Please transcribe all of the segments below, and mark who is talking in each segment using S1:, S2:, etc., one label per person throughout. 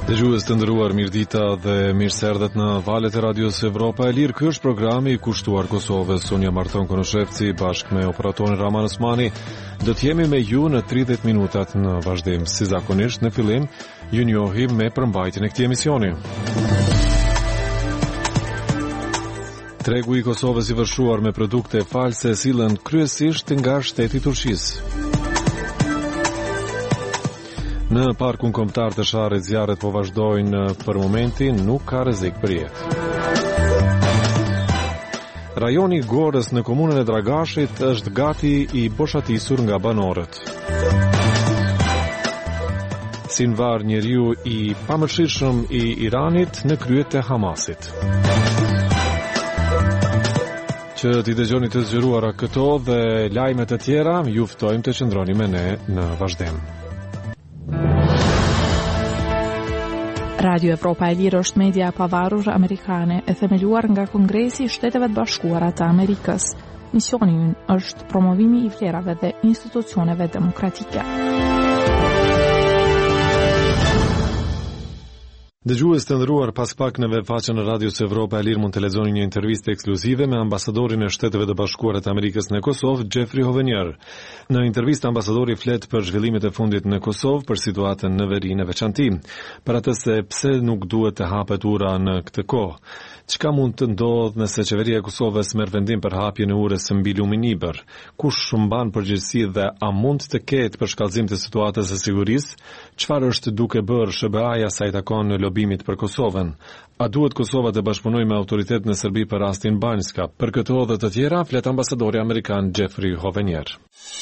S1: Dëgjues të nderuar, mirëdita dhe mirëseardhët në valët e Radios Evropa e Lirë. Ky është programi i kushtuar Kosovës. Unë jam Arton Konoshevci bashkë me operatorin Raman Osmani. Do të jemi me ju në 30 minutat në vazhdim. Si zakonisht, në fillim ju njohim me përmbajtjen e këtij emisioni. Tregu i Kosovës i vërshuar me produkte false sillen kryesisht nga shteti i Turqisë. Në parkun kombëtar të Sharrit zjarret po vazhdojnë për momentin, nuk ka rrezik për jetë. Rajoni Gorës në komunën e Dragashit është gati i boshatisur nga banorët. Sinvar, njeriu i pamëshirshëm i Iranit në kryet e Hamasit. Që t'i dëgjoni të zgjeruara këto dhe lajmet e tjera, ju ftojmë të qëndroni me ne në vazhdim.
S2: Radio Evropa e Lirë është media e pavarur amerikane e themeluar nga Kongresi i Shteteve të Bashkuara të Amerikës. Misioni i ynë është promovimi i vlerave dhe institucioneve demokratike.
S1: Dëgjues të nderuar, pas pak në webfaqen e Radios Evropa e Lirë mund të lexoni një intervistë ekskluzive me ambasadorin e Shteteve të Bashkuara të Amerikës në Kosovë, Jeffrey Hovenier. Në intervistë ambasadori flet për zhvillimet e fundit në Kosovë, për situatën në veri në veçanti, për atë se pse nuk duhet të hapet ura në këtë kohë. Çka mund të ndodhë nëse qeveria e Kosovës merr vendim për hapjen e urës mbi lumin Iber? Kush mban përgjegjësi dhe a mund të ketë përshkallëzim të situatës së sigurisë? Çfarë është duke bërë SBA-ja sa i takon lobimit për Kosovën? A duhet Kosova të bashkëpunojë me autoritetet në Serbi për rastin Banjska? Për këto dhe të tjera flet ambasadori amerikan Jeffrey Hovenier.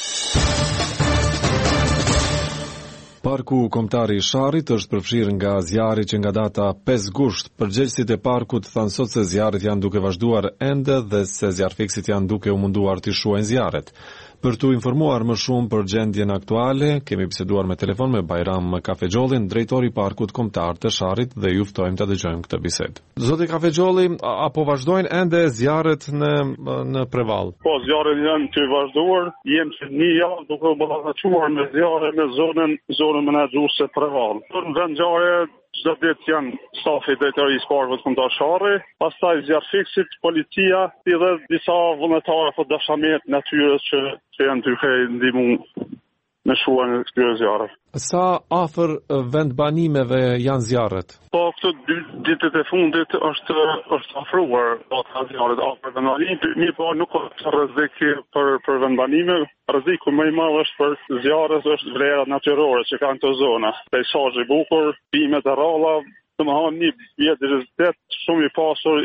S1: Parku kombëtar i Sharrit është përfshirë nga zjarri që nga data 5 gusht. Përgjegjësit e parkut thanë sot se zjarret janë duke vazhduar ende dhe se zjarrfikësit janë duke u munduar të shuajnë zjarret. Për t'u informuar më shumë për gjendjen aktuale, kemi biseduar me telefon me Bajram Kafexhollin, drejtori i parkut kombëtar të Sharrit, dhe ju ftojmë ta dëgjojmë këtë bisedë. Zoti Kafexholli, apo vazhdojnë ende zjarret në Prevall?
S3: Po, zjarret janë të vazhduar, jem që një javë duke u ballafaqur me zjarre në zonën menaxhuese Prevall. Në vend zjarre çdo ditë janë stafi drejtorisë parkut kombëtar Sharri, pastaj zjarrfikësit, policia, dhe disa vullnetarë apo dashamirët natyrës që janë duke ndihmu në shuajnë e këtyre zjarreve.
S1: Sa afër vendbanimeve janë zjarret?
S3: Po, këto 2 ditët e fundit është afruar data zjarret afër vendbanimit, po nuk ka rrezik për vendbanime. Rreziku më i madh është për zjarret është vlerat natyrore që kanë këto zona. Peizazhi i bukur, bimet e rralla, domethënë një biodiversitet shumë i pasur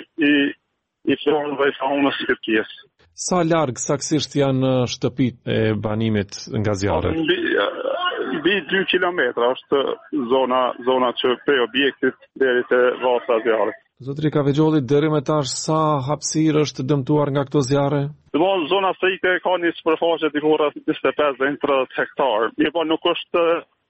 S3: i florës dhe i faunës së Turqisë.
S1: Sa larg saksisht janë shtëpitë e banimit nga zjarret?
S3: Mbi 2 kilometra është zona që prej objektit deri te vasa e zjarrit.
S1: Zotri Kafexholli, deri më tash sa hapësirë është dëmtuar nga këto zjarre?
S3: Zona frike ka një sipërfaqe diku rreth 25 deri në 30 hektar. Po nuk është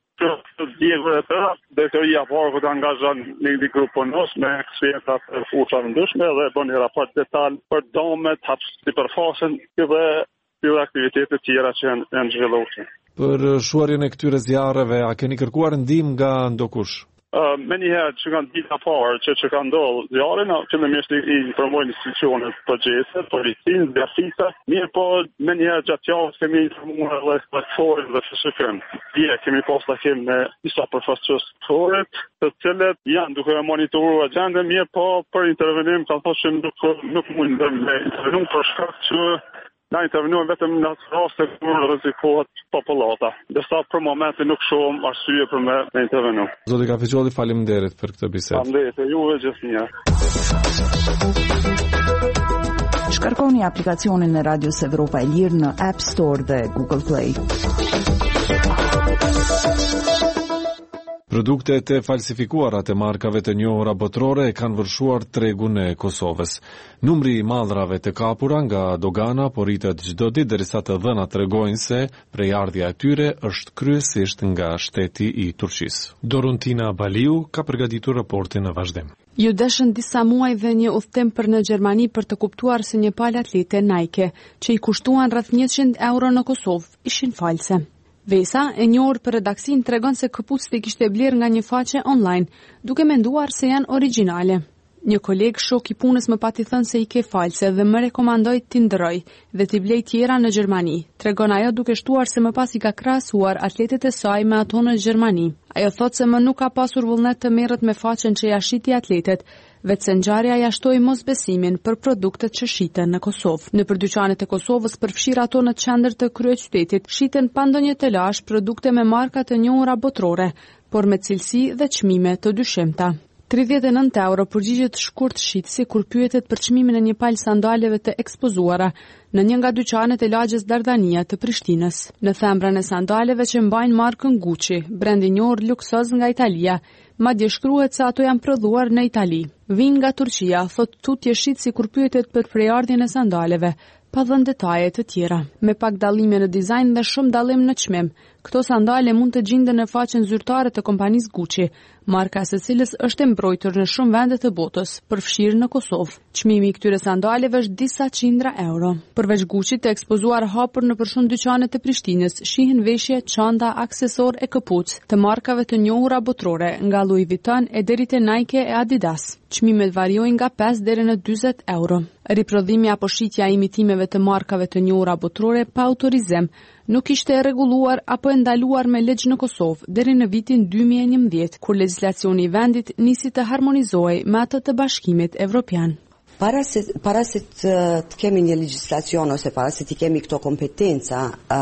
S3: djegër e tëra, drejtoria parkut angazhon një grup punos me ekspertat e fushave të ndryshme dhe bën një raport detaj për domet, sipërfaqen dhe aktivitete të tjera që janë zhvilluar.
S1: Për shuarjen e këtyre zjarreve, a keni kërkuar ndihmë nga ndokush?
S3: Me njëherë që kanë dita parë që kanë ndodhur zjarre, fillimisht i informojnë institucionet përgjegjëse, policinë, zjarrfikëta, mirë po me njëherë gjatë javës kemi informuar edhe platformën dhe fshikën. Dje kemi pas takim me disa përfaqësues të të cilët janë duke monitoruar gjendën, mirë po për intervenim kanë thonë që nuk mundem me intervenim për shkak që na intervenuar vetëm në raste kur rrezikohet popullata. Dërsa për momentin nuk shohim arsye për me intervenu.
S1: Zoti Kafexholli, faleminderit për këtë bisedë.
S3: Faleminderit juve gjithnjë.
S4: Shkarkoni aplikacionin e Radios Evropa e Lirë në App Store dhe Google Play.
S1: Produktet e falsifikuara të markave të njohura botërore e kanë vërshuar tregun e Kosovës. Numri i madhrave të kapura nga dogana po rritet çdo ditë derisa të dhënat tregojnë se prejardhja e tyre është kryesisht nga shteti i Turqisë. Doruntina Baliu ka përgatitur raportin në vazhdim.
S5: Ju deshën disa muaj dhe një udhëtim për në Gjermani për të kuptuar se një palë atlete Nike, që i kushtuan rreth 100 euro në Kosovë, ishin false. Vesa, e njohur për redaksin, tregon se këpucët e kishte bler nga një faqe online, duke menduar se janë origjinale. Një koleg shok I punës më pati thënë se I ke false dhe më rekomandoi t'i ndroj dhe t'i blej tjera në Gjermani. Tregon ajo duke shtuar se më pas I ka krahasuar atletet e saj me ato në Gjermani. Ajo thot se më nuk ka pasur vullnet të merret me faqen që ja shiti atletet, vetë se ngjarja ja shtoi mosbesimin për produktet që shiten në Kosovë. Nëpër dyqanet e Kosovës, përfshir ato në qendër të kryeqytetit, shiten pa ndonjë telash produkte me marka të njohura botërore, por me cilësi dhe çmime të dyshimta. 39 euro përgjigjet shkurt shitësi kur pyetet për çmimin e një palë sandaleve të ekspozuara në një nga dyqanet e lagjes Dardania të Prishtinës. Në thembrën e sandaleve që mbajnë markën Gucci, brend I njohur luksoz nga Italia, madje shkruhet se ato janë prodhuar në Itali. Vijnë nga Turqia, thot tutje shitësi kur pyetet për prejardhjen e sandaleve, pa dhënë detaje të tjera. Me pak dallime në dizajn dhe shumë dallim në çmim, këto sandale mund të gjenden në faqen zyrtare të kompanisë Gucci, marka së cilës është e mbrojtur në shumë vende të botës, përfshirë në Kosovë. Çmimi I këtyre sandaleve është disa qindra euro. Përveç Gucci të ekspozuar hapur në shumë dyqane të Prishtinës, shihen veshje, çanta, aksesor e këpucë të markave të njohura botërore, nga Louis Vuitton e deri te Nike e Adidas. Çmimet variojnë nga 5 deri në 40 euro. Riprodhimi apo shitja e imitimeve të markave të njohura botërore pa autorizim nuk ishte e rregulluar apo e ndaluar me ligj në Kosovë deri në vitin 2011, kur legjislacioni I vendit nisi të harmonizohej me atë të Bashkimit Evropian.
S6: Para se të kemi një legjislacion ose para se të kemi këto kompetenca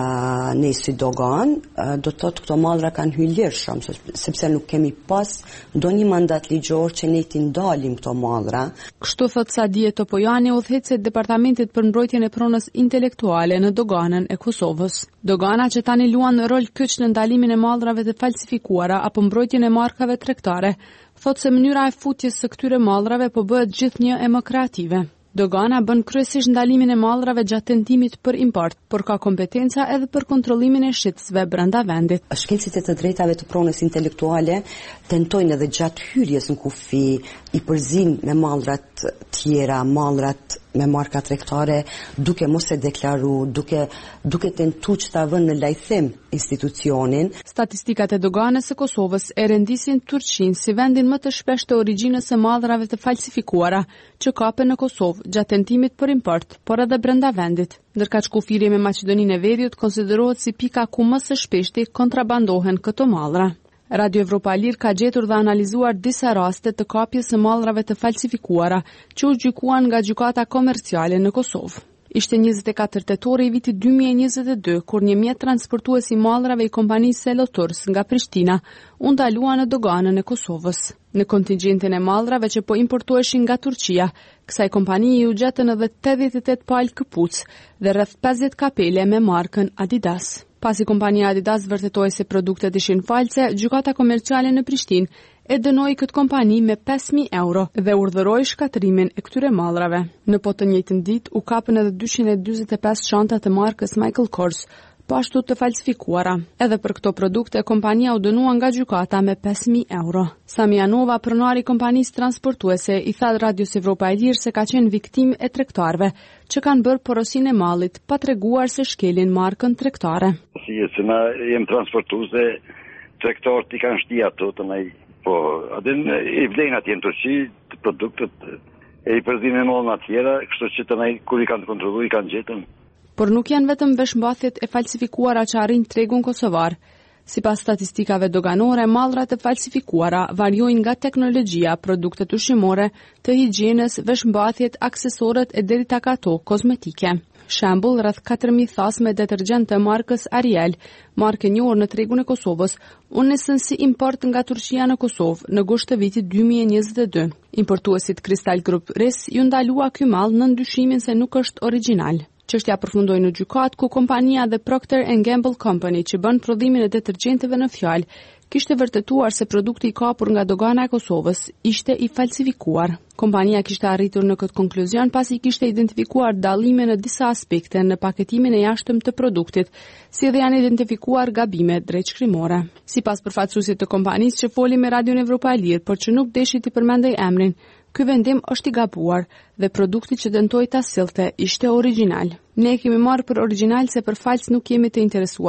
S6: ne si dogan, do të thotë këto mallra kanë hyrë lirshëm, sepse nuk kemi pas ndonjë mandat ligjor që ne t'i ndalim këto mallra.
S5: Kështu thot Sadie Topojani, udhëheqëse e Departamentit për mbrojtjen e pronës intelektuale në doganën e Kosovës. Dogana që tani luan rol kyç në ndalimin e mallrave të falsifikuara apo mbrojtjen e markave tregtare, thot se mënyra e futjes së këtyre mallrave po bëhet gjithnjë e më kreative. Dogana bën kryesisht ndalimin e mallrave gjatë tentimit për import, por ka kompetenca edhe për kontrollimin e shitësve brenda vendit.
S6: Shkencët e të drejtave të pronës intelektuale tentojnë edhe gjatë hyrjes në kufi I përzin me mallrat tjera, mallrat me marka tregtare, duke mos e deklaru, duke tentu që ta vënë në lajthim institucionin.
S5: Statistikat e doganës së Kosovës e rendisin Turqinë si vendin më të shpeshtë të origjinës së mallrave të falsifikuara që kapen në Kosovë gjatë tentimit për import, por edhe brenda vendit. Ndërkaq kufiri me Maqedoninë e Veriut konsiderohet si pika ku më së shpeshti kontrabandohen këto mallra. Radio Evropa Lir ka gjetur dhe analizuar disa raste të kapjes së mallrave të falsifikuara që u gjykuan nga gjykata komerciale në Kosovë. Ishte 24 tetori I vitit 2022 kur një mjet transportues I mallrave I kompanisë Seloturs nga Prishtina u ndalua në doganën e Kosovës. Në kontingjentin e mallrave që po importoheshin nga Turqia, kësaj kompaniji u gjetën edhe 88 palë këpucë dhe rreth 50 kapele me markën Adidas. Pasi kompania Adidas vërtetoi se produktet ishin false, gjykata komerciale në Prishtinë e dënoi këtë kompani me 5.000 euro dhe urdhëroi shkatrimin e këtyre mallrave. Në po të njëjtën ditë u kapën edhe 245 çanta të markës Michael Kors, po ashtu të falsifikuara. Edhe për këto produkte, kompania u dënua nga gjykata me 5.000 euro. Samianova, pronari I kompanisë transportuese, I tha Radios Evropa e Lirë se ka qenë viktimë e tregtarëve që kanë bërë porosinë e mallit pa treguar se shkelin markën tregtare.
S7: Si që na jem transportuese, tregtarët I kanë shti ato të nai, po adin I vlen atje në Turqi të produktet e I përzinë mollë tjera, kështu që të nai kur I kanë kontrolluar I kanë gjetën.
S5: Por nuk janë vetëm veshmbathjet e falsifikuara që arrin tregun kosovar. Sipas statistikave doganore, mallrat e falsifikuara variojnë nga teknologjia, produktet ushqimore, të higjienës, veshmbathjet, aksesorët e deri tek ato kozmetike. Shembull, rreth 4.000 thasë detergjent të markës Ariel, markë e njohur në tregun e Kosovës, u nisën si import nga Turqia në Kosovë në gusht të vitit 2022. Importuesit Crystal Group RIS ju ndalua ky mall në ndyshimin se nuk është origjinal. Çështja përfundoi në gjykatë ku kompania The Procter & Gamble Company që bën prodhimin e detergjenteve në fjalë kishte vërtetuar se produkti I kapur nga dogana e Kosovës ishte I falsifikuar. Kompania kishte arritur në këtë konkluzion pasi kishte identifikuar dallime në disa aspekte në paketimin e jashtëm të produktit, si dhe janë identifikuar gabime drejtshkrimore. Sipas përfaqësuesit të kompanisë që foli me Radion Evropa e Lirë, por që nuk deshi të përmendej emrin, ky vendim është I gabuar dhe produkti që dëntoi ta sillte ishte origjinal. Ne kemi marrë për origjinal se për fals nuk jemi të interesuar,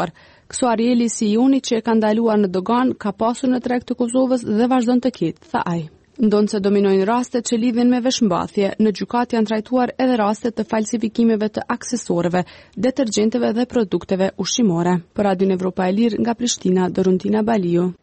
S5: Kso Arieli Sijoni që e ka ndaluar në dogan ka pasur në treg të Kosovës dhe vazhdon të ketë, tha ai. Ndonë se dominojnë rastet që lidhen me veshmbathje, në gjykat janë trajtuar edhe rastet të falsifikimeve të aksesoreve, detergjenteve dhe produkteve ushqimore. Për Radion Evropa e Lirë nga Prishtina, Doruntina Baliu.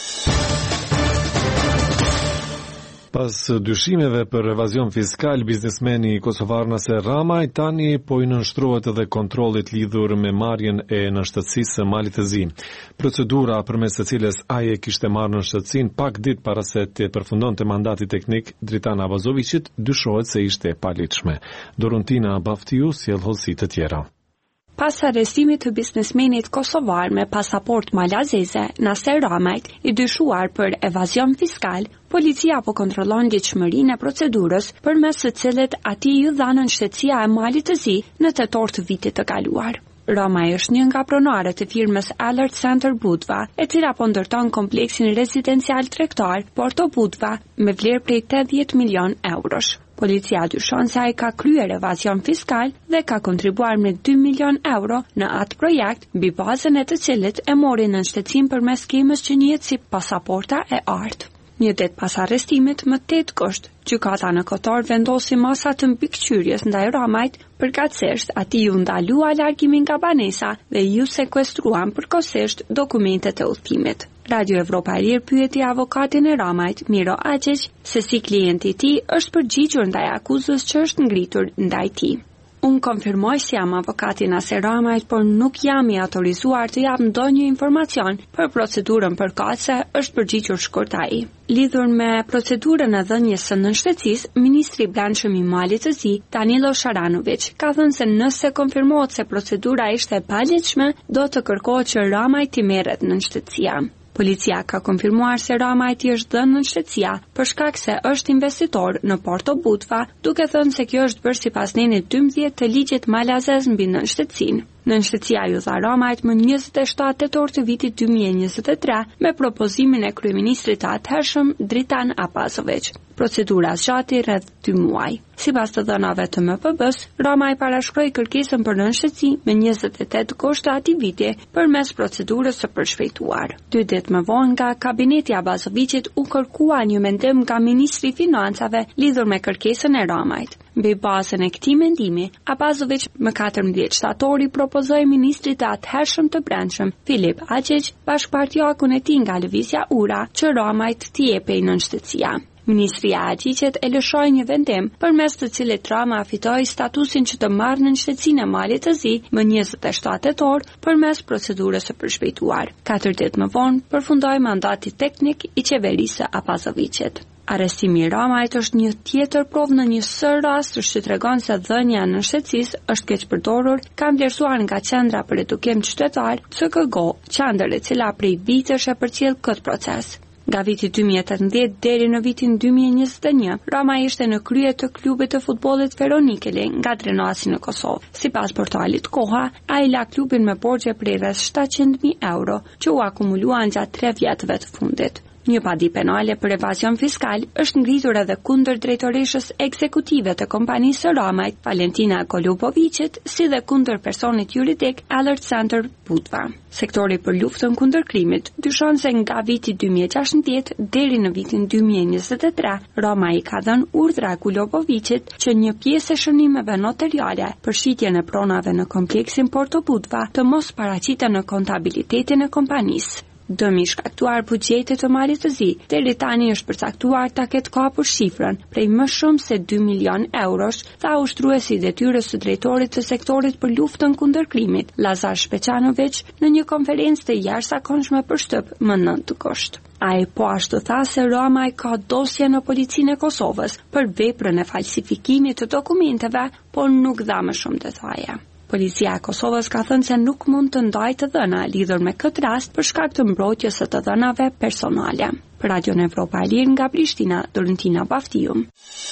S1: Pas dyshimeve për evazion fiskal, biznesmeni kosovar Naser Ramaj tani po i nënshtrohet edhe kontrollit lidhur me marrjen e nënshtëtsisë së Malit të Zi. Procedura përmes së cilës ai e kishte marrë nënshtëtsinë pak ditë para se të përfundonte mandati teknik Dritan Abazovićit dyshohet se ishte e paligjshme. Doruntina Baftiu sjell hollësi të tjera.
S8: Pas arrestimit të biznesmenit kosovar me pasaport malazeze, Naser Ramajt, i dyshuar për evazion fiskal, policia po kontrollon ligjshmërinë e procedurës përmes së cilët atij u dha nënshtëtsia e Malit të Zi në tetor të vitit të kaluar. Ramaj është një nga pronarët e firmës Alert Center Budva, e cila po ndërton kompleksin rezidencial tregtar Porto Budva me vlerë prej 80 milion eurosh. Policia dyshon se ai ka kryer evazion fiskal dhe ka kontribuar me 2 milion euro në atë projekt, mbi bazën e të cilit e mori nënshtëtsinë përmes skemës që njihet si pasaporta e artë. Një ditë pas arrestimit, më 8 gusht, gjykata në Kotor vendosi masa të mbikëqyrjes ndaj Ramajt, përkatësisht atij u ndalua largimi nga banesa dhe ju sekuestruan përkohësisht dokumentet e udhëtimit. Radio Evropa e Lirë pyeti avokatin e Ramajt, Miro Aqiq, se si klienti i tij është përgjigjur ndaj akuzës që është ngritur ndaj tij. Unë konfirmoj se jam avokati Naser Ramajt, por nuk jam i autorizuar të jap ndonjë informacion për procedurën përkatëse, është përgjigjur shkurt ai. Lidhur me procedurën e dhënies së nënshtëtsisë, ministri i brendshëm i Malit të Zi, Danilo Sharanović, ka thënë se nëse konfirmohet se procedura ishte e paligjshme, do të kërkohet që Ramajt i merret nënshtëtsia. Policia ka konfirmuar se Ramajt i është dhënë nënshtëtsia për shkak se është investitor në Porto Budva, duke thënë se kjo është bërë sipas nenit 12 të ligjit malazez mbi nënshtëtsinë. Nënshtëtsia ju dha Ramajt më 27 tetor të vitit 2023 me propozimin e kryeministrit të atëhershëm Dritan Abazović. Procedura zgjati rreth 2 muaj. Sipas të dhënave të MPB-s, Ramaj parashkroi kërkesën për nënshtëtsi me 28 gusht të atij viti përmes procedurës së përshpejtuar. 2 ditë më vonë nga kabineti i Abazovićit u kërkua një mendim nga ministri i Financave lidhur me kërkesën e Ramajt. Mbi bazën e këtij mendimi, Abazović më 14 shtatori propozoi ministrit të atëhershëm të brendshëm, Filip Aqiq, bashkëpartjakun e tij nga Lëvizja Ura, që Ramajt t'i jepej nënshtëtsia. Ministri i Aqiqit e lëshoi një vendim përmes të cilit Rama fitoi statusin që të marrë nënshtëtsinë e Malit të Zi më 27 tetor përmes procedurës së përshpejtuar. 4 ditë më vonë përfundoi mandati teknik i qeverisë së Abazovićit. Arrestimi i Ramajt është një tjetër provë në një sër rastësh që tregon se dhënia e nënshtëtsisë është keq përdorur, ka vlerësuar nga Qendra për Edukim Qytetar, CKGO, qendër e cila prej vitesh e përcjell këtë proces. Nga viti 2018 deri në vitin 2021, Rama ishte në krye të klubit të futbollit Veronikeli nga Drenasi në Kosovë. Sipas portalit Koha, ai la klubin me borxhe prej rreth 700.000 euro, që u akumuluan gjatë 3 vjetëve të fundit. Një padi penale për evazion fiskal është ngritur edhe kundër drejtoreshës ekzekutive të kompanisë së Ramajt, Valentina Golubovićit, si dhe kundër personit juridik Alert Center Budva. Sektori për luftën kundër krimit dyshon se nga viti 2016 deri në vitin 2023, Ramaj ka dhënë urdhra Golubovićit që një pjesë e shënimeve notariale për shitjen e pronave në kompleksin Porto Budva të mos paraqiten në kontabilitetin e kompanisë. Dëmi shkaktuar buxhetit të Malit të Zi deri tani është përcaktuar ta ketë kapur shifrën prej më shumë se 2 milion eurosh, tha ushtruesi i detyrës së drejtorit të sektorit për luftën kundër krimit, Lazar Shpečanović, në një konferencë të jashtëzakonshme për shtyp më 9 gusht. Ai po ashtu tha se Ramaj ka dosje në policinë e Kosovës për veprën e falsifikimit të dokumenteve, por nuk dha më shumë detaje. Policia e Kosovës ka thënë se nuk mund të ndajë të dhëna lidhur me këtë rast për shkak të mbrojtjes së të dhënave personale. Për Radion Evropa e Lirë nga Prishtina, Doruntina Baftiu.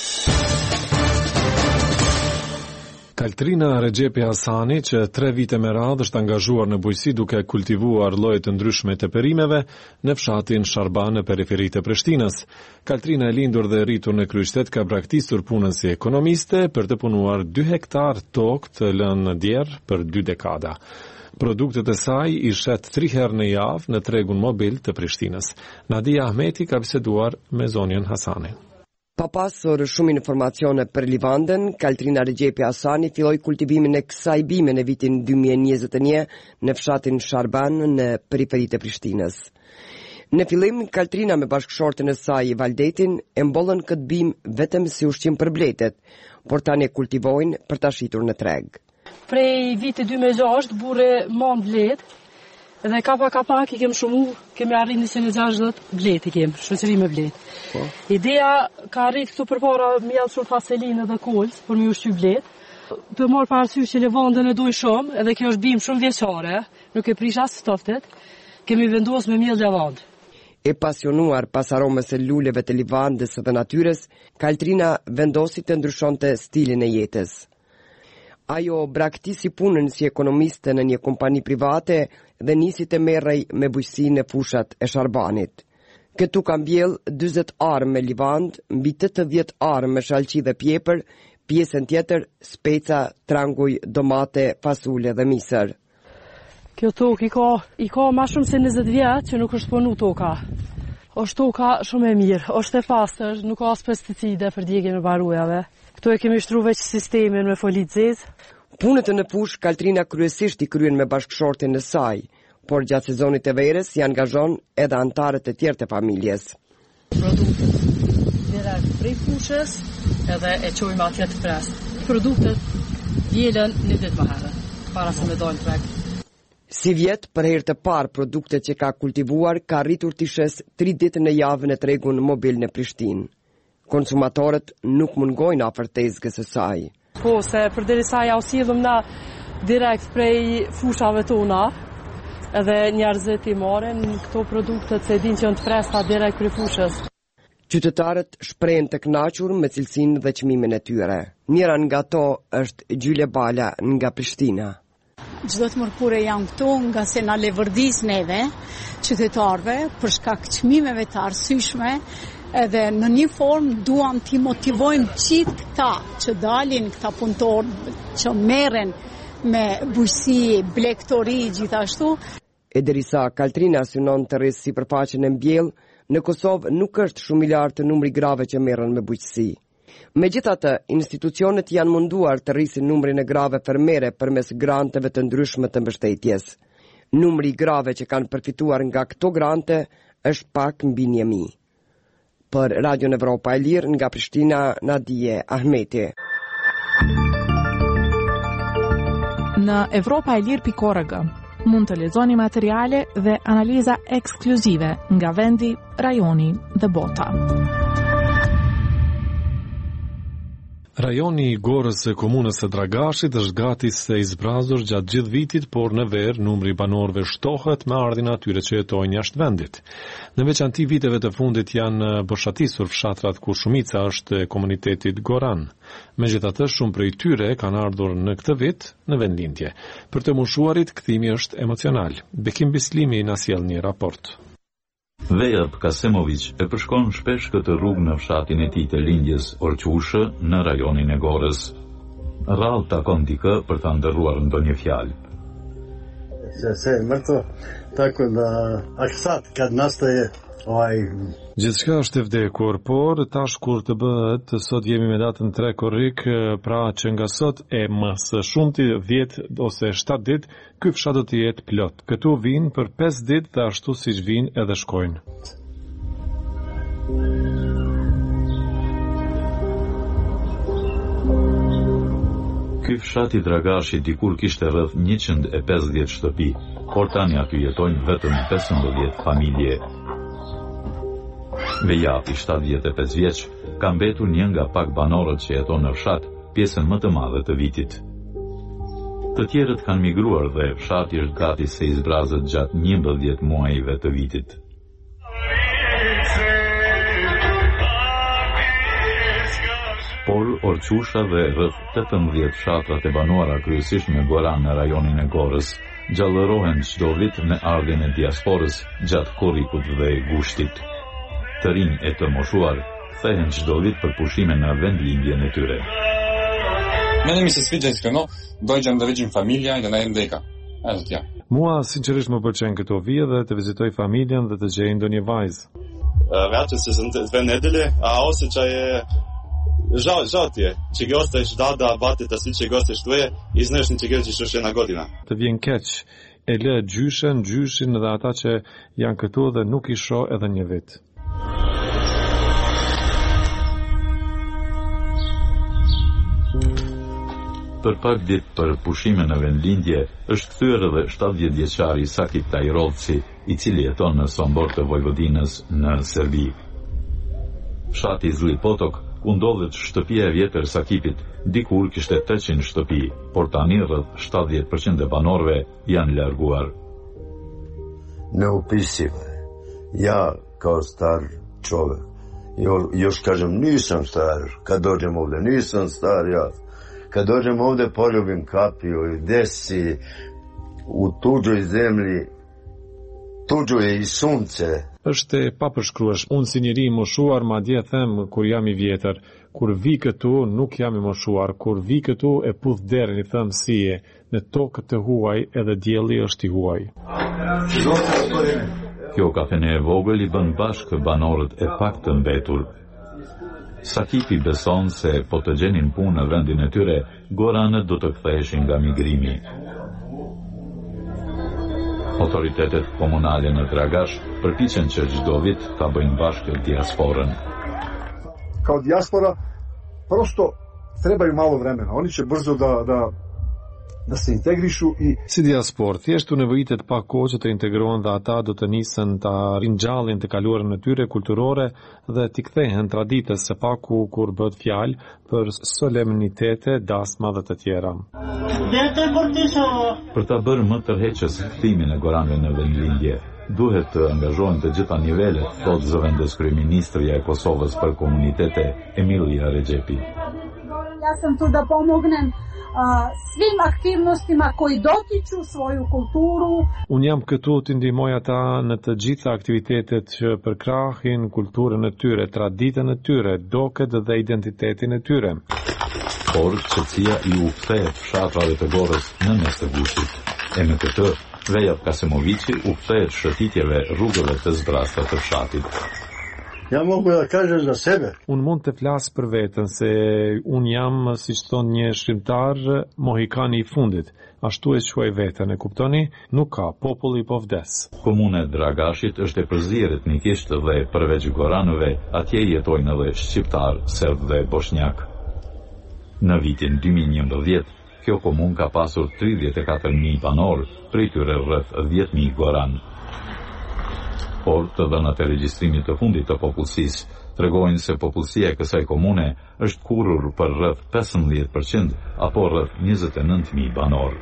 S1: Kaltrina Rexhepi Hasani, që 3 vite me radhë është angazhuar në bujqësi duke kultivuar lloje të ndryshme të perimeve në fshatin Sharban në periferitë e Prishtinës. Kaltrina e lindur dhe rritur në Kryqëzet ka braktisur punën si ekonomiste për të punuar 2 hektar tokë të lënë në djerë për 2 dekada. Produktet e saj i shet 3 herë në javë në tregun mobil të Prishtinës. Nadia Ahmeti ka biseduar me Zonjen Hasani.
S9: Pa pasur shumë informacione për livandën, Kaltrina Rexhepi Hasani filloi kultivimin e kësaj bime në vitin 2021 në fshatin Sharban në periferitë e Prishtinës. Në fillim, Kaltrina me bashkëshorten e saj Valdetin e mbollën këtë bimë vetëm si ushqim për bletet, por tani e kultivojnë për ta shitur në treg.
S10: Prej vitit 2006 burre mam blet, dhe kapak i kem shumu, kemi arrit 160 blet i kem, shoqëri me blet. Ideja ka arrit këtu përpara mjellë shumë faselinë dhe kolës për mi ushqy blet. Për marrë parasysh që levandën e doj shumë, edhe kjo është bimë shumë vjeçare, nuk e prish as ftoftet, kemi vendosur me miell lavandë.
S9: E pasionuar pas aromës së luleve të livandës dhe natyrës, Kaltrina vendosi të ndryshonte stilin e jetës. Ajo braktisi punën si ekonomiste në një kompani private dhe nisi të merrej me bujqësi në fushat e Sharbanit. Këtu ka mbjell 40 arë me livand, mbi 80 arë me shalqi dhe pjepër, pjesën tjetër speca, tranguj, domate, fasule dhe misër.
S10: Kjo tokë i ka ma shumë se 20 vjetë që nuk është punu toka. është toka shumë e mirë, është e pastër, nuk ka as pesticide për djegjen e barujave. Këtu e kemi shtruar veç sistemin me folizë zezë.
S9: Punët në fushë Kaltrina kryesisht i kryen me bashkëshorten e saj, por gjatë sezonit të verës i angazhon edhe antarët e tjerë të familjes.
S10: Produktet direkt prej fushës edhe e çojmë atje të freskë. Produktet dielen një ditë më herë, para se me dalë treg.
S9: Si vjet, për herë të parë produktet që ka kultivuar ka rritur të shes 3 ditë në javë në tregun mobil në Prishtinë. Konsumatorët nuk mungojnë afër tezgës së saj.
S10: Po, se përderisa ja u sillëm na direkt prej fushave tona, edhe njerëzit i marrin këto produktet se din që janë të freskëta direkt prej fushës.
S9: Qytetarët shprehen të kënaqur me cilësinë dhe çmimin e tyre. Njëra nga to është Gjyle Bala nga Prishtina.
S11: Çdo të mërkure janë këtu nga se na levërdis neve, qytetarëve, për shkak çmimeve të arsyeshme, edhe në një formë duam t'i motivojmë gjithë këta që dalin, këta punëtorë që merren me bujqësi, blegtori gjithashtu.
S9: E derisa Kaltrina synon të rrisë sipërfaqen e mbjellë, në Kosovë nuk është shumë i lartë numri grave që merren me bujqësi. Megjithatë, institucionet janë munduar të rrisin numrin e grave fermere përmes granteve të ndryshme të mbështetjes. Numri i grave që kanë përfituar nga këto grante është pak mbi 1000. Për Radio Evropa e Lirë nga Prishtina, Nadia Ahmeti.
S2: Në europaelir.org mund të lexoni materiale dhe analiza ekskluzive nga vendi, rajoni dhe bota.
S1: Rajoni i Gorës së komunës së Dragashit është gati se i zbrazur gjatë gjithë vitit, por në verë numri banorëve shtohet me ardhin atyre që jetojnë jashtë vendit. Në veçanti viteve të fundit janë boshatisur fshatrat ku shumica është e komunitetit Goran. Megjithatë, shumë prej tyre kanë ardhur në këtë vit në vendlindje. Për të mushuarit, kthimi është emocional. Bekim Bislimi na sjell një raport.
S12: Vejab Kasemović e përshkon shpesh këtë rrugë në fshatin e tij të lindjes Orqushë në rajonin e Gorës. Rrallë takon dikë për ta ndërruar ndonjë fjalë.
S13: Se mërto, tako da është sad kad nastaje
S1: Gjithçka është e vdekur, por tash kur të bëhet, sot jemi me datën 3 korrik, pra që nga sot e më së shumti 10 ose 7 ditë, ky fshat do të jetë plot. Këtu vinë për 5 ditë dhe ashtu siç vinë edhe shkojnë.
S12: Ky fshat i Dragashit dikur kishte rreth 150 shtëpi, por tani aty jetojnë vetëm 15 familje. Vejapi, 75 vjeç, ka mbetur një nga pak banorët që jeton në fshat, pjesën më të madhe të vitit. Të tjerët kanë migruar dhe fshati është gati se i zbrazët gjatë 11 muajve të vitit. Por Orqusha dhe rreth 18 fshatrat e banuara kryesisht me Goran në rajonin e Gorës gjallërohen çdo vit me ardhjen e diasporës gjatë korrikut dhe gushtit. Të rinj e të moshuar kthehen çdo vit për pushime në vendlindjen e tyre.
S14: Мене ми се свиѓа искрено, дојѓам да видим фамилија и да најдем дека
S1: Mua sinqerisht më pëlqen këto vije dhe të vizitoj familjen dhe të gjej ndonjë vajzë.
S14: Vetë se të nedjelje, a ose që e žatje, që goste është dada batit asi që goste shtuje, iznësht në që gjerë që shushe në godina.
S1: Të vjen keq, e lë gjyshin dhe ata që janë këtu dhe nuk i shoh edhe një vit.
S12: Për pak ditë për pushime në vendlindje, është kthyer edhe 70 vjeçari Sakip Tajrovci, i cili jeton në Sombor të Vojvodinës në Serbi. Fshati Zli Potok, ku ndodhet shtëpia e vjetër Sakipit, dikur kishte 300 shtëpi, por tani rreth 70% e banorëve janë larguar.
S15: Неописимо. Я kao star čovek, još kažem nisam star, kad dođem ovde nisam star ja. Kad dođem ovde poljubim kapiju i desi u tuđoj zemlji, tuđo je i sunce.
S1: Është e papërshkruash, unë si njeri i moshuar, madje them kur jam i vjetër, kur vi këtu nuk jam i moshuar, kur vi këtu e puth derën i them si e, në tokë të huaj edhe dielli është i huaj.
S12: Kjo kafene e vogël i bën bashkë banorët e pak të mbetur. Sakipi beson se po të gjenin punë në vendin e tyre, goranët do të ktheheshin nga migrimi. Autoritetet komunale në Dragash përpiqen që çdo vit ta bëjnë bashkë dijasporën.
S16: Kao dijaspora prosto trebaju malo vremena. Oni će brzo da se integrišu i
S1: si diaspor, thjesht u nevojitet pak kohë që të integrohen dhe ata do të nisën të ringjallin të kaluarën e tyre kulturore dhe t'i kthehen traditës së paku kur bëhet fjalë për solemnitete, dasma dhe të tjera.
S12: Për ta bërë më tërheqës kthimin e goranëve në vendlindje, duhet të angazhohen të gjitha nivelet, thot zëvendës kryeministrja e Kosovës për komunitete Emilija Regjepi.
S17: Ja sam tu da pomognem svim aktivnostima koji dotiču svoju kulturu.
S1: Unë jam këtu të ndihmoj ata në të gjitha aktivitetet që përkrahin kulturën e tyre, traditën e tyre, doket dhe identitetin e tyre.
S12: Por qetësia i u kthehet fshatrave të Gorrës në mes të gushit. E me këtë, Vejat Kasimovici u kthehet shëtitjeve rrugëve të zbrasta të fshatit.
S13: Ja mogu da kažem za sebe.
S1: Unë mund të flas për veten se unë jam, siç thon një shkrimtar, mohikani i fundit. Ashtu e quaj veten, e kuptoni? Nuk ka, populli po vdes.
S12: Komuna e Dragashit është e përzierë etnikisht dhe përveç goranëve, atje jetojnë edhe shqiptar, serb dhe bosnjak. Në vitin 2011, kjo komunë ka pasur 34.000 banor, prej tyre rreth 10.000 goran. Por të dhënat e regjistrimit të fundit të popullsisë tregojnë se popullsia e kësaj komune është kurrur për rreth 15% apo rreth 29.000 banor.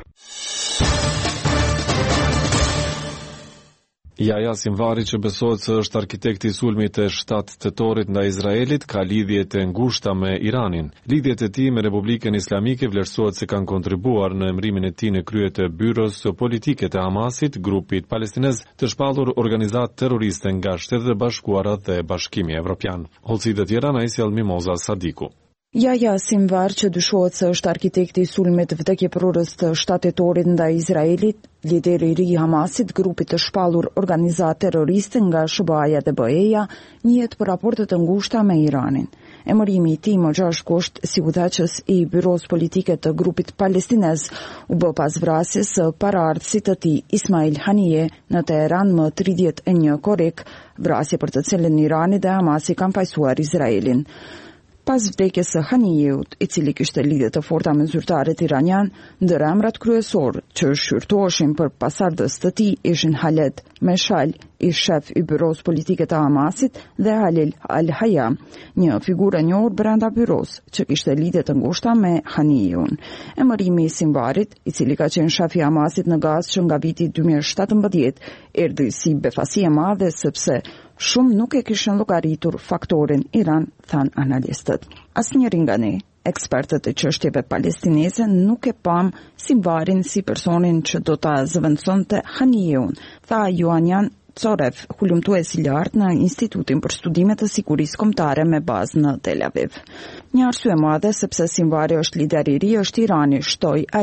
S1: Jaja Simvari, që besohet se është arkitekti i sulmit të 7 tetorit ndaj Izraelit, ka lidhje të ngushta me Iranin. Lidhjet e tij me Republikën Islamike vlerësohet se kanë kontribuar në emrimin e tij në krye të byros politike të Hamasit, grupit palestinez të shpallur organizatë terroriste nga Shtetet e Bashkuara dhe Bashkimi Evropian. Hollësit e tjera na i sjell Mimoza Sadiku.
S4: Jaja Simvar, që dyshohet se është arkitekti i sulmit vdekjeprurës të 7 tetorit ndaj Izraelit, lideri i ri i Hamasit, grupit të shpallur organizatë terroriste nga SBA-ja dhe BE-ja, njihet për raporte të ngushta me Iranin. Emërimi i tij më 6 gusht si udhëheqës i byros politike të grupit palestinez u bë pas vrasjes së paraardhësit të tij Ismail Haniyeh në Teheran më 31 korrik, vrasje për të cilën Irani dhe Hamasi kanë fajsuar Izraelin. Pas vdekjes së Haniyehut, i cili kishte lidhje të forta me zyrtarët iranian, ndër emrat kryesor që shqyrtoheshin për pasardhës të tij ishin Khaled Meshal, i shef i byros politike të Hamasit, dhe Halil Al-Haya, një figurë e njohur brenda byros që kishte lidhje të ngushta me Haniyehun. Emërimi i Simvarit, i cili ka qenë shef i Hamasit në Gazë që nga viti 2017, erdhi si befasi e madhe sepse shumë nuk e kishin llogaritur faktorin Iran, than analistët. Asnjëri nga ne, ekspertët e çështjeve palestineze, nuk e pam Simvarin si personin që do ta zëvendësonte Haniyehun, tha Joanjan Corev, hulumtues i lartë në Institutin për Studime të Sigurisë Kombëtare me bazë në Tel Aviv. Një arsye e madhe sepse Simvari është lider i ri është Irani, shtoi ai.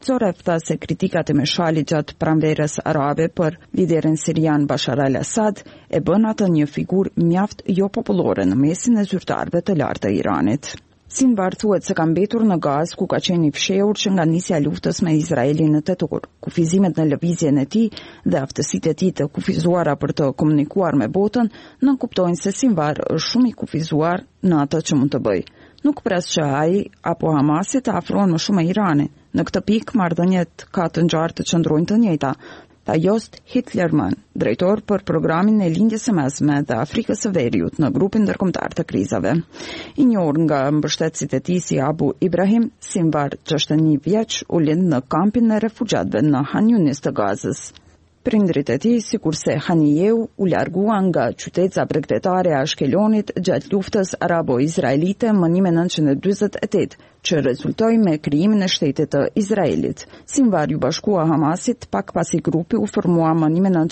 S4: Zorev tha se kritikat e meshalit gjatë pranverës arabe për liderin sirian Bashar al-Assad e bën atë një figurë mjaft jo popullore në mesin e zyrtarëve të lartë të Iranit. Sinvar thuhet se ka mbetur në Gazë ku ka qenë i fshehur që nga nisja e luftës me Izraelin në tetor. Kufizimet në lëvizjen e tij dhe aftësitë e tij të kufizuara për të komunikuar me botën nënkuptojnë se Sinvar është shumë i kufizuar në atë që mund të bëjë. Nuk pres që ai apo Hamasi të afrohen më shumë me Iranin. Në këtë pikë marrëdhëniet ka të ngjarë të qëndrojnë të njëjta. Tha Jost Hitlerman, drejtor për programin e lindjes së mesme dhe Afrikës së Veriut në grupin ndërkombëtar të krizave. I njohur nga mbështetësit e tij si Abu Ibrahim, Sinvar, 61 vjeç, u lind në kampin e refugjatëve në Han Yunis të Gazës. Prindrit e tij, sikurse Haniyeu, u larguan nga qytetëza bregdetare e Ashkelonit gjatë luftës arabo-izraelite më 1948, që rezultoi me krijimin e shtetit të Izraelit. Sinvar ju bashkua Hamasit pak pasi grupi u formua më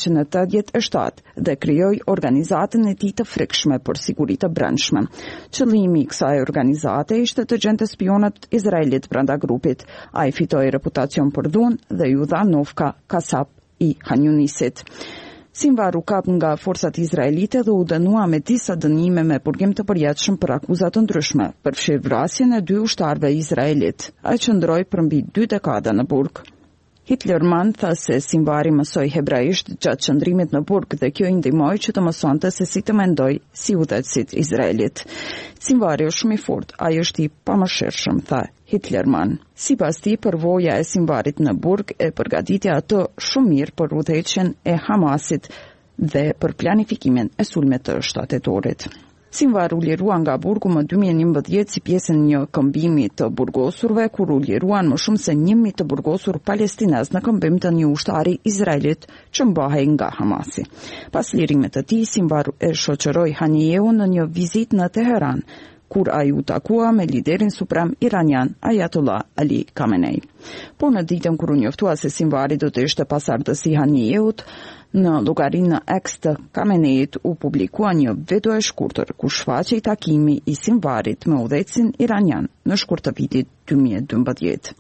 S4: 1987 dhe krijoi organizatën e tij të frikshme për siguri të brendshme. Qëllimi i kësaj organizate ishte të gjente spionët Izraelit brenda grupit. Ai fitoi reputacion për dhunë dhe ju dha Novka kasap i Han Yunisit. Sinvar u kap nga forcat izraelite dhe u dënua me disa dënime me purgim të përjetshëm për akuza të ndryshme, përfshirë vrasjen e 2 ushtarëve izraelit. Ai qëndroi për mbi 2 dekada në burg. Hitlerman tha se Sinvari mësoi hebraisht gjatë qëndrimit në burg dhe kjo i ndihmoi që të mësonte se si të mendoj si udhëheqësit Izraelit. Sinvari është shumë i fortë, ai është i pamëshirshëm, tha Hitlerman. Sipas tij, përvoja e Sinvarit në burg e përgatiti atë shumë mirë për udhëheqjen e Hamasit dhe për planifikimin e sulmit të 7 tetorit. Sinvar u lirua nga burgu më 2011 si pjesë një këmbimi të burgosurve, kur u liruan më shumë se 1.000 të burgosur palestinez në këmbim të një ushtari Izraelit që mbahej nga Hamasi. Pas lirimit të tij, Sinvar e shoqëroi Haniyeu në një vizitë në Teheran, kur ai u takua me liderin suprem iranian Ayatollah Ali Khamenei. Po në ditën kur u njoftua se Sinvari do të ishte pasardhësi Haniyeut, në llogarinë X të Khameneit u publikua një video e shkurtër ku shfaqej takimi i Sinvarit me udhëheqësin iranian në shkurt të vitit 2012.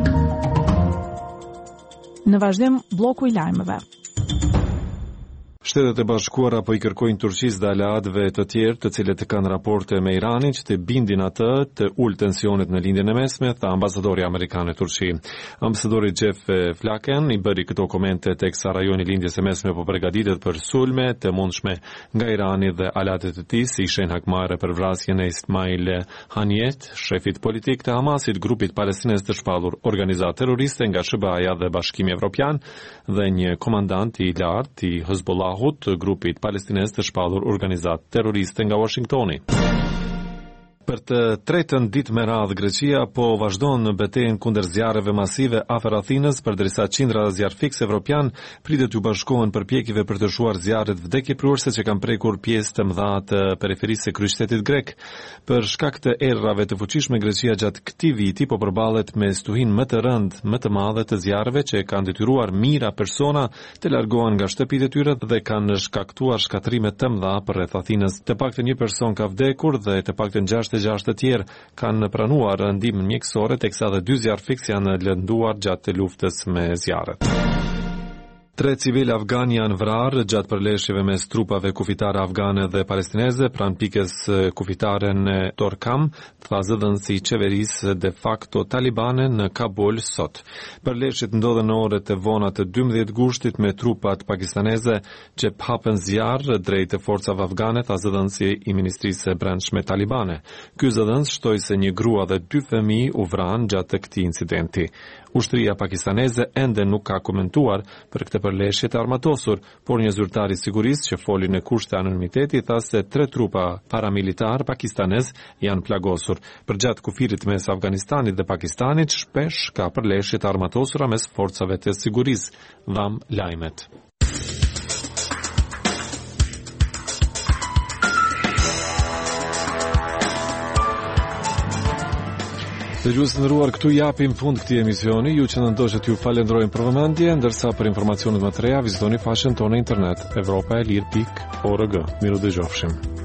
S2: Në vazhdim, bloku i lajmeve.
S1: Shtetet e Bashkuara po i kërkojnë Turqisë dhe aleatëve të tjerë, të cilët kanë raporte me Iranin, që të bindin atë të ulë tensionet në lindjen e mesme, tha ambasadori amerikan e Turqi. Ambasadori Jeff Flake i bëri këto komente teksa rajoni lindjes e mesme po përgatitet për sulme të mundshme nga Irani dhe aleatët e tij, si ishin hakmarrë për vrasjen e Ismail Haniyet, shefit politik të Hamasit, grupit palestinez të shpallur organizatë terroriste nga SBA-ja dhe Bashkimi Evropian, dhe një komandant i lartë i Hezbollah grupit palestinez të shpallur organizatë terroriste nga Washingtoni. Për të tretën ditë me radhë, Greqia po vazhdon në betejën kundër zjarreve masive afër Athinës, përderisa qindra zjarr fiks evropian pritet t'u bashkohen përpjekjeve për të shuar zjarret vdekjepruese që kanë prekur pjesë të mëdha të periferisë së kryeqytetit grek. Për shkak të errave të fuqishme, Greqia gjatë këtij viti po përballet me stuhinë më të rëndë, më të madhe të zjarreve që kanë detyruar mijëra persona të largohen nga shtëpitë e tyre dhe kanë shkaktuar shkatrime të mëdha përreth Athinës. Të paktën një person ka vdekur dhe të paktën 6 të tjerë kanë pranuar ndihmën mjekësore, teksa edhe 2 zjarr fiks janë lënduar gjatë luftës me zjarret. 3 civil afgan janë vrarë gjatë përleshjeve mes trupave kufitare afgane dhe palestineze pranë pikës kufitare në Torkam, tha zëdhënësi i qeverisë de facto talibane në Kabul sot. Përleshjet ndodhen në orët e vona të 12 gushtit me trupat pakistaneze që hapën zjarr drejt forcave afgane, tha zëdhënësi i Ministrisë së Brendshme talibane. Ky zëdhënës shtoi se një grua dhe 2 fëmijë u vranë gjatë këtij incidenti. Ushtria pakistaneze ende nuk ka komentuar për këtë përleshje të armatosur, por një zyrtar i sigurisë që foli në kushte anonimiteti tha se 3 trupa paramilitar pakistanez janë plagosur. Përgjatë kufirit mes Afganistanit dhe Pakistanit, shpesh ka përleshje të armatosura mes forcave të sigurisë, dham lajmet. Dëgjues të nderuar, këtu japim fund këtij emisioni. Ju që ndoshët ju falenderojmë për vëmendje, ndërsa për informacionet më të reja vizitoni faqen tonë internet evropaelir.org. Miru dëgjofshim.